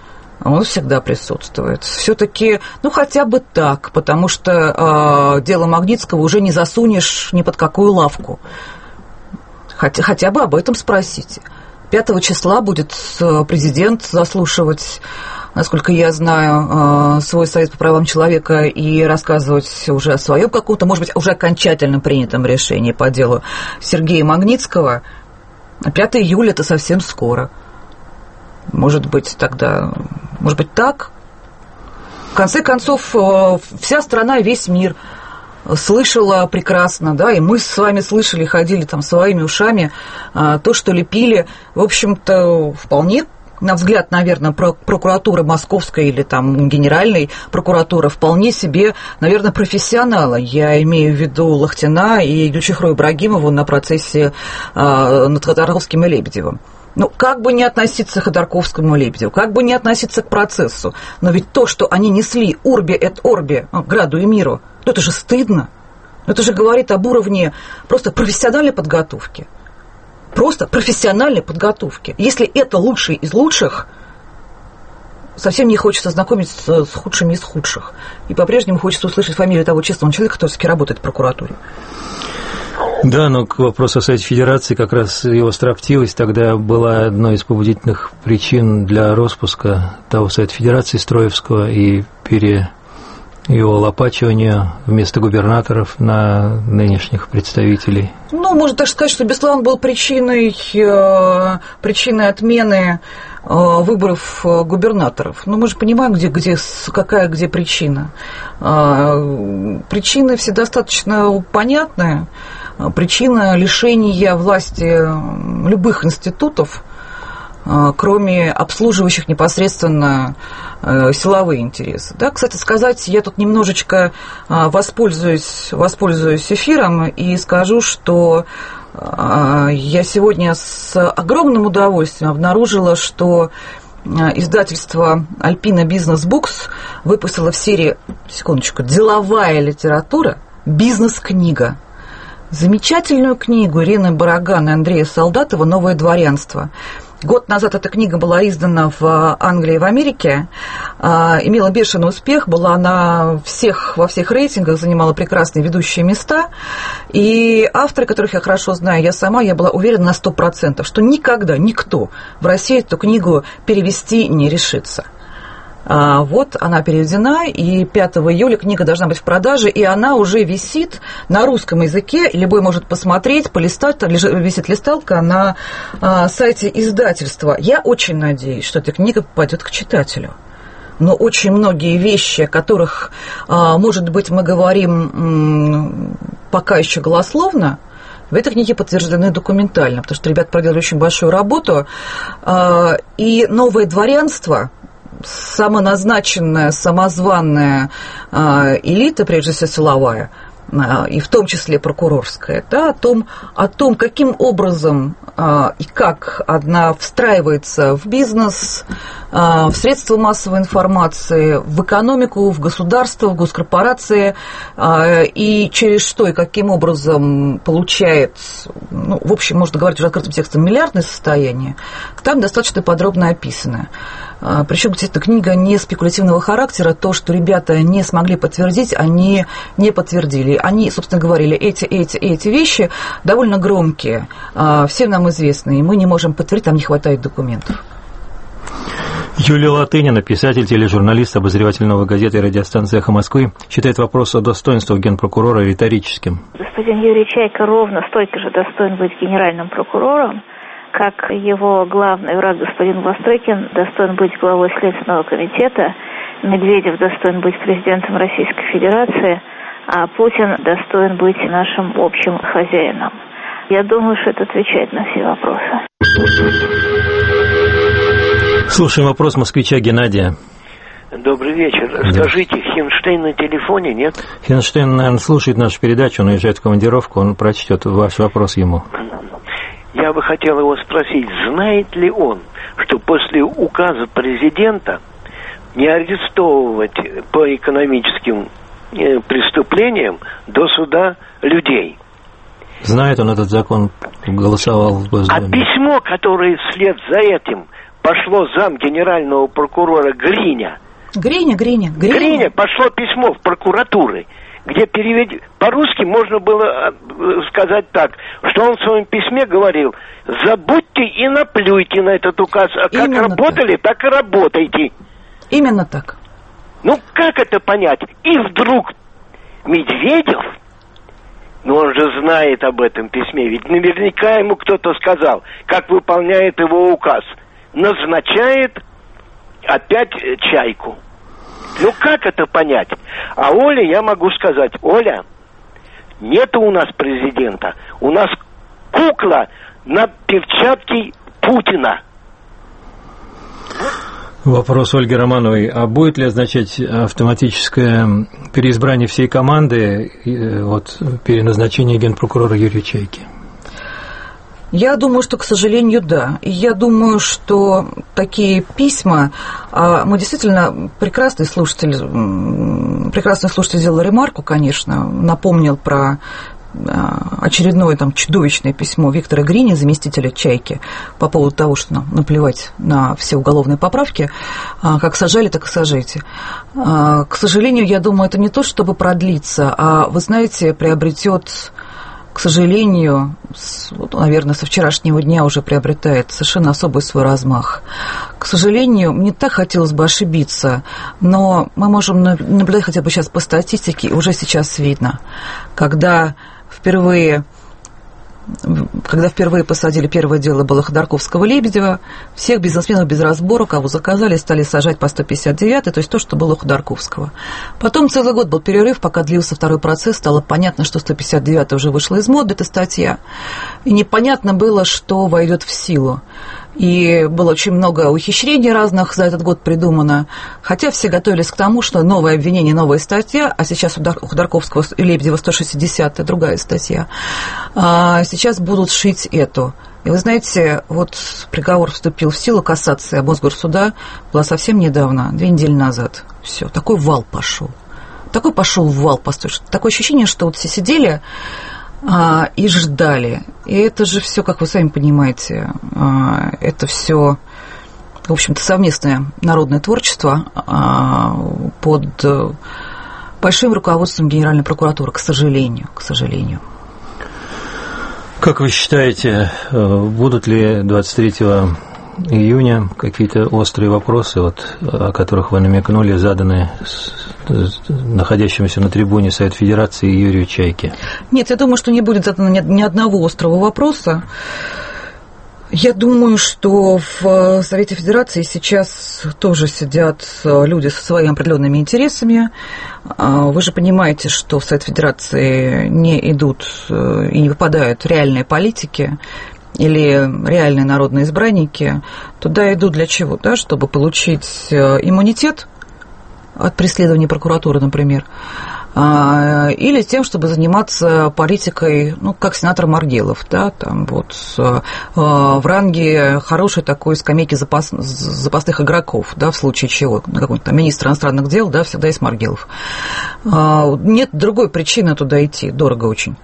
Он всегда присутствует. Все-таки, ну, хотя бы так, потому что э, дело Магнитского уже не засунешь ни под какую лавку. Хотя, хотя бы об этом спросите. пятого числа будет президент заслушивать, насколько я знаю, свой Совет по правам человека и рассказывать уже о своем каком-то, может быть, уже окончательно принятом решении по делу Сергея Магнитского. пятого июля – это совсем скоро. Может быть, тогда, может быть, так. В конце концов, вся страна, весь мир слышала прекрасно, да, и мы с вами слышали, ходили там своими ушами, то, что лепили, в общем-то, вполне, на взгляд, наверное, прокуратуры московской или там генеральной прокуратуры, вполне себе, наверное, профессионала. Я имею в виду Лохтина и Гюльчихру Ибрагимову на процессе над Ходорковским и Лебедевым. Ну, как бы не относиться к Ходорковскому и Лебедеву, как бы не относиться к процессу, но ведь то, что они несли урби эт орби, граду и миру, ну, это же стыдно. Это же говорит об уровне просто профессиональной подготовки. Просто профессиональной подготовки. Если это лучший из лучших, совсем не хочется знакомиться с худшими из худших. И по-прежнему хочется услышать фамилию того честного человека, который все-таки работает в прокуратуре. Да, но к вопросу о Совете Федерации, как раз его строптивость тогда была одной из побудительных причин для распуска того Совета Федерации Строевского и пере... его лопачивания вместо губернаторов на нынешних представителей. Ну, можно так сказать, что Беслан был причиной, э, причиной отмены э, выборов губернаторов. Но мы же понимаем, где, где, какая где причина. Э, причины все достаточно понятные. Причина лишения власти любых институтов, кроме обслуживающих непосредственно силовые интересы. Да, кстати сказать, я тут немножечко воспользуюсь, воспользуюсь эфиром и скажу, что я сегодня с огромным удовольствием обнаружила, что издательство Alpina Business Books выпустило в серии, секундочку, «Деловая литература. Бизнес-книга». Замечательную книгу Ирины Бараган и Андрея Солдатова «Новое дворянство». Год назад эта книга была издана в Англии и в Америке, имела бешеный успех, была на всех, во всех рейтингах, занимала прекрасные ведущие места. И авторы, которых я хорошо знаю, я сама, я была уверена на сто процентов, что никогда никто в России эту книгу перевести не решится. Вот она переведена, и пятого июля книга должна быть в продаже, и она уже висит на русском языке, и любой может посмотреть, полистать, там висит листалка на сайте издательства. Я очень надеюсь, что эта книга попадет к читателю. Но очень многие вещи, о которых, может быть, мы говорим пока еще голословно, в этой книге подтверждены документально, потому что ребята проделали очень большую работу, и «Новое дворянство», самоназначенная, самозванная э, элита, прежде всего силовая, э, и в том числе прокурорская, да, о том, о том, каким образом э, и как она встраивается в бизнес, э, в средства массовой информации, в экономику, в государство, в госкорпорации, э, и через что и каким образом получает, ну, в общем, можно говорить уже открытым текстом, миллиардное состояние, там достаточно подробно описано. Причем, эта книга не спекулятивного характера. То, что ребята не смогли подтвердить, они не подтвердили. Они, собственно, говорили, эти, эти, эти вещи довольно громкие, всем нам известные. Мы не можем подтвердить, там не хватает документов. Юлия Латынина, писатель, тележурналист, обозреватель «Новой газеты» и радиостанции «Эхо Москвы», считает вопрос о достоинстве генпрокурора риторическим. Господин Юрий Чайка ровно столько же достоин быть генеральным прокурором, как его главный враг господин Вострыкин достоин быть главой Следственного комитета, Медведев достоин быть президентом Российской Федерации, а Путин достоин быть нашим общим хозяином. Я думаю, что это отвечает на все вопросы. Слушаем вопрос москвича Геннадия. Добрый вечер. Да. Скажите, Хинштейн на телефоне, нет? Хинштейн, наверное, слушает нашу передачу, он уезжает в командировку, он прочтет ваш вопрос ему. Я бы хотел его спросить, знает ли он, что после указа президента не арестовывать по экономическим преступлениям до суда людей? Знает он этот закон, голосовал в Госдуме. А письмо, которое вслед за этим пошло зам генерального прокурора Гриня. Гриня, Гриня, Гриня. Гриня пошло письмо в прокуратуры, где перевед... по-русски можно было сказать так, что он в своем письме говорил: забудьте и наплюйте на этот указ, а как Именно работали, так. так и работайте. Именно так. Ну, как это понять? И вдруг Медведев, ну он же знает об этом письме, ведь наверняка ему кто-то сказал, как выполняет его указ, назначает опять Чайку. Ну, как это понять? А Оле я могу сказать: Оля, нету у нас президента, у нас кукла на перчатке Путина. Вопрос Ольги Романовой. А будет ли означать автоматическое переизбрание всей команды, вот, переназначение генпрокурора Юрия Чайки? Я думаю, что, к сожалению, да. И я думаю, что такие письма... Мы действительно... Прекрасный слушатель, прекрасный слушатель сделал ремарку, конечно, напомнил про очередное там чудовищное письмо Виктора Грини, заместителя Чайки, по поводу того, что нам наплевать на все уголовные поправки, как сажали, так и сажайте. К сожалению, я думаю, это не то, чтобы продлиться, а, вы знаете, приобретет, к сожалению, вот, наверное, со вчерашнего дня уже приобретает совершенно особый свой размах. К сожалению, мне так хотелось бы ошибиться, но мы можем наблюдать хотя бы сейчас по статистике, уже сейчас видно, когда впервые, когда впервые посадили, первое дело было Ходорковского-Лебедева, всех бизнесменов без разбора, кого заказали, стали сажать по сто пятьдесят девятой, то есть то, что было у Ходорковского. Потом целый год был перерыв, пока длился второй процесс, стало понятно, что сто пятьдесят девятая уже вышла из моды, эта статья, и непонятно было, что войдет в силу. И было очень много ухищрений разных за этот год придумано, хотя все готовились к тому, что новое обвинение, новая статья, а сейчас у Ходорковского и Лебедева сто шестидесятая, другая статья, а сейчас будут шить эту. И вы знаете, вот приговор вступил в силу, кассация Мосгорсуда была совсем недавно, две недели назад. Все, такой вал пошел. Такой пошел вал, такое ощущение, что вот все сидели А, и ждали. И это же все, как вы сами понимаете, а, это все, в общем-то, совместное народное творчество а, под большим руководством Генеральной прокуратуры, к сожалению, к сожалению. Как вы считаете, будут ли двадцать третьего июня какие-то острые вопросы, вот, о которых вы намекнули, заданы находящемуся на трибуне Совета Федерации Юрию Чайке? Нет, я думаю, что не будет задано ни одного острого вопроса. Я думаю, что в Совете Федерации сейчас тоже сидят люди со своими определенными интересами. Вы же понимаете, что в Совет Федерации не идут и не попадают реальные политики или реальные народные избранники. Туда идут для чего? Да? Чтобы получить иммунитет от преследования прокуратуры, например, или тем, чтобы заниматься политикой, ну, как сенатор Маргелов, да, там вот в ранге хорошей такой скамейки запас, запасных игроков, да, в случае чего, какой-нибудь там министр иностранных дел, да, всегда есть Маргелов. Нет другой причины туда идти, дорого очень.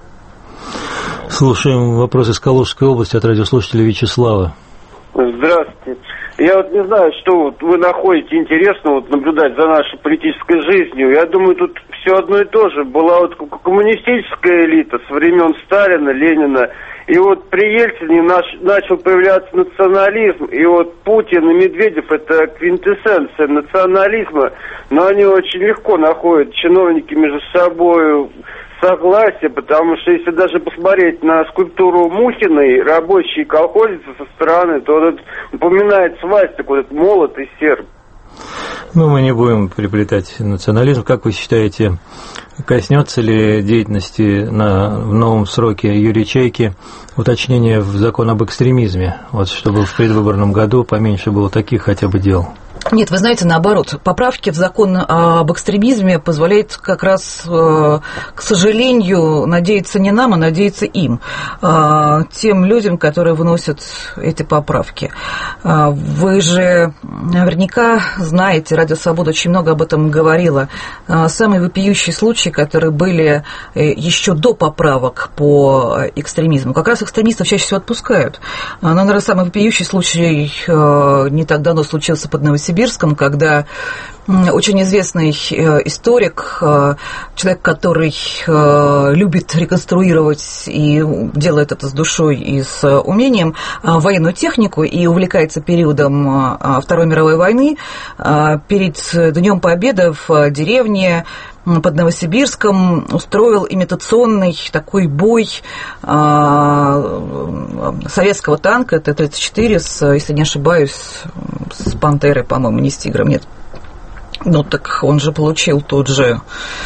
Слушаем вопрос из Калужской области от радиослушателя Вячеслава. Здравствуйте. Я вот не знаю, что вот вы находите интересно вот наблюдать за нашей политической жизнью. Я думаю, тут все одно и то же. Была вот коммунистическая элита со времен Сталина, Ленина. И вот при Ельцине наш, начал появляться национализм. И вот Путин и Медведев – это квинтэссенция национализма. Но они очень легко находят, чиновники, между собой согласие, потому что если даже посмотреть на скульптуру Мухиной, рабочие колхозницы со стороны, то вот это напоминает свастику, вот этот молот и серп. Ну, мы не будем приплетать национализм. Как вы считаете, коснется ли деятельности на, в новом сроке Юрия Чайки уточнение в закон об экстремизме, вот, чтобы в предвыборном году поменьше было таких хотя бы дел? Нет, вы знаете, наоборот, поправки в закон об экстремизме позволяют как раз, к сожалению, надеяться не нам, а надеяться им, тем людям, которые выносят эти поправки. Вы же наверняка знаете, Радио Свобода очень много об этом говорила, самые вопиющие случаи, которые были еще до поправок по экстремизму. Как раз экстремистов чаще всего отпускают. Но, наверное, самый вопиющий случай не так давно случился под Новосибирском, когда очень известный историк, человек, который любит реконструировать и делает это с душой и с умением, военную технику и увлекается периодом Второй мировой войны, перед Днем Победы в деревне под Новосибирском устроил имитационный такой бой советского танка Т тридцать четыре, с, если не ошибаюсь, с «Пантерой», по-моему, не с «Тигром», нет. Ну, так он же получил тот же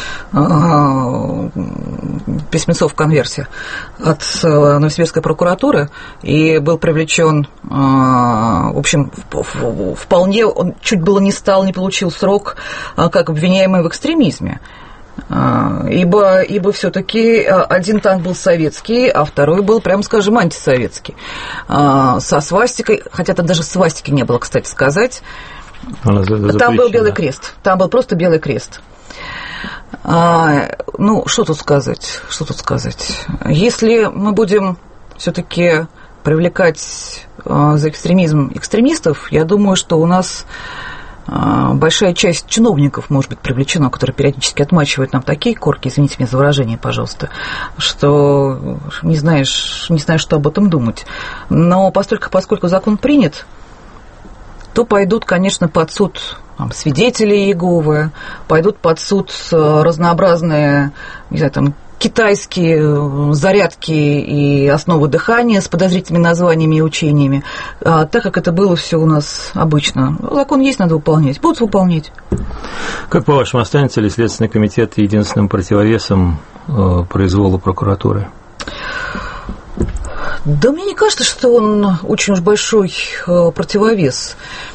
письмецо в конверте от Новосибирской прокуратуры и был привлечен, в общем, вполне, он чуть было не стал, не получил срок как обвиняемый в экстремизме. Ибо, ибо все-таки один танк был советский, а второй был, прямо скажем, антисоветский. Со свастикой, хотя там даже свастики не было, кстати сказать. Там был белый крест, там был просто белый крест. А, ну, что тут сказать, что тут сказать? Если мы будем все-таки привлекать а, за экстремизм экстремистов, я думаю, что у нас а, большая часть чиновников может быть привлечена, которые периодически отмачивают нам такие корки, извините меня за выражение, пожалуйста, что не знаешь, не знаешь, что об этом думать. Но поскольку, поскольку закон принят, то пойдут, конечно, под суд там, свидетели Иеговы, пойдут под суд разнообразные, не знаю, там, китайские зарядки и основы дыхания с подозрительными названиями и учениями, а, так как это было все у нас обычно. Закон есть, надо выполнять. Будут выполнять. Как по-вашему, останется ли Следственный комитет единственным противовесом э, произволу прокуратуры? Да мне не кажется, что он очень уж большой э, противовес.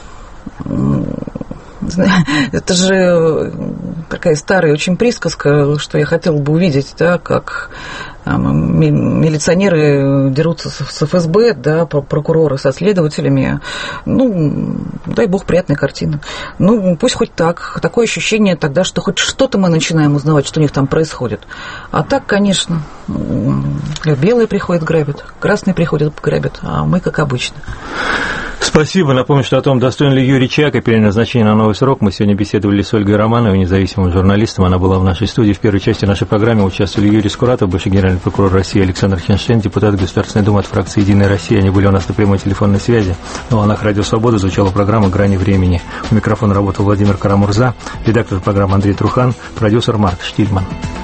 Это же такая старая очень присказка, что я хотела бы увидеть, да, как там, милиционеры дерутся с эф эс бэ, да, прокуроры со следователями. Ну, дай бог, приятная картина. Ну, пусть хоть так. Такое ощущение тогда, что хоть что-то мы начинаем узнавать, что у них там происходит. А так, конечно, белые приходят, грабят, красные приходят, грабят, а мы как обычно. Спасибо. Напомню, что о том, достоин ли Юрий Чайка переназначения на новый срок, мы сегодня беседовали с Ольгой Романовой, независимым журналистом. Она была в нашей студии. В первой части нашей программы участвовали Юрий Скуратов, бывший генеральный прокурор России, Александр Хенштейн, депутат Государственной Думы от фракции «Единая Россия». Они были у нас на прямой телефонной связи. На волнах Радио Свобода звучала программа «Грани времени». У микрофона работал Владимир Карамурза, редактор программы Андрей Трухан, продюсер Марк Штильман.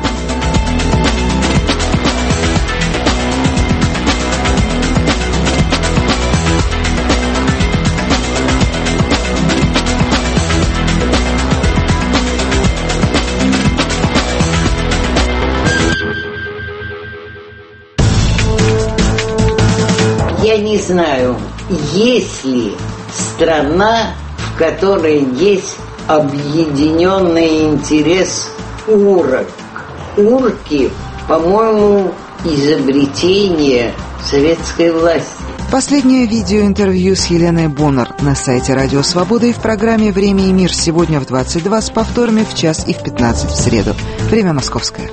Я не знаю, есть ли страна, в которой есть объединенный интерес урок. Урки, по-моему, изобретение советской власти. Последнее видеоинтервью с Еленой Боннер на сайте Радио Свобода и в программе «Время и мир» сегодня в двадцать два, с повторами в час и в пятнадцать в среду. Время московское.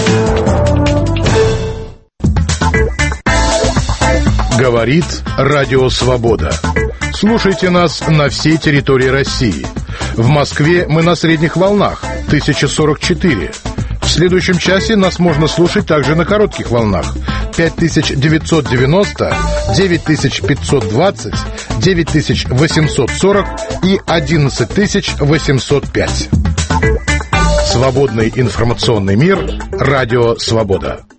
Говорит Радио Свобода. Слушайте нас на всей территории России. В Москве мы на средних волнах тысяча сорок четыре. В следующем часе нас можно слушать также на коротких волнах пять тысяч девятьсот девяносто, девять тысяч пятьсот двадцать, девять тысяч восемьсот сорок и одиннадцать тысяч восемьсот пять. Свободный информационный мир. Радио Свобода.